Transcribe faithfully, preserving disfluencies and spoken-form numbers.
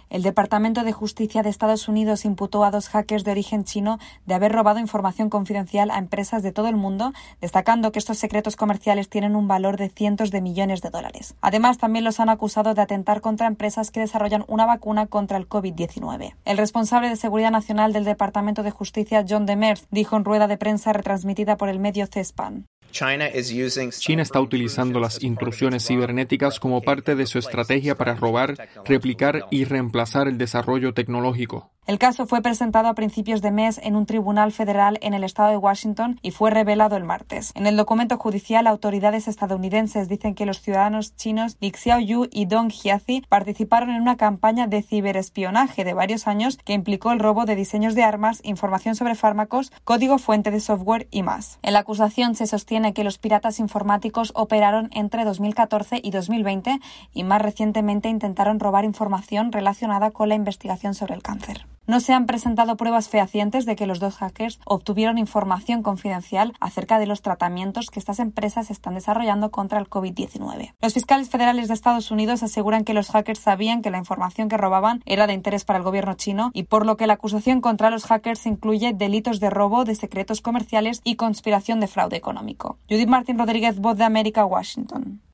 El Departamento de Justicia de Estados Unidos imputó a dos hackers de origen chino de haber robado información confidencial a empresas de todo el mundo, destacando que estos secretos comerciales tienen un valor de cientos de millones de dólares. Además, también los han acusado de atentar contra empresas que desarrollan una vacuna contra el covid diecinueve. El responsable de Seguridad Nacional del Departamento de Justicia, John Demers, dijo en rueda de prensa retransmitida por el medio C-SPAN: China está utilizando las intrusiones cibernéticas como parte de su estrategia para robar, replicar y reemplazar el desarrollo tecnológico. El caso fue presentado a principios de mes en un tribunal federal en el estado de Washington y fue revelado el martes. En el documento judicial, autoridades estadounidenses dicen que los ciudadanos chinos Li Xiaoyu y Dong Jiazi participaron en una campaña de ciberespionaje de varios años que implicó el robo de diseños de armas, información sobre fármacos, código fuente de software y más. En la acusación se sostiene que los piratas informáticos operaron entre dos mil catorce y dos mil veinte y más recientemente intentaron robar información relacionada con la investigación sobre el cáncer. No se han presentado pruebas fehacientes de que los dos hackers obtuvieron información confidencial acerca de los tratamientos que estas empresas están desarrollando contra el covid diecinueve. Los fiscales federales de Estados Unidos aseguran que los hackers sabían que la información que robaban era de interés para el gobierno chino y por lo que la acusación contra los hackers incluye delitos de robo de secretos comerciales y conspiración de fraude económico. Judith Martín Rodríguez, Voz de América, Washington.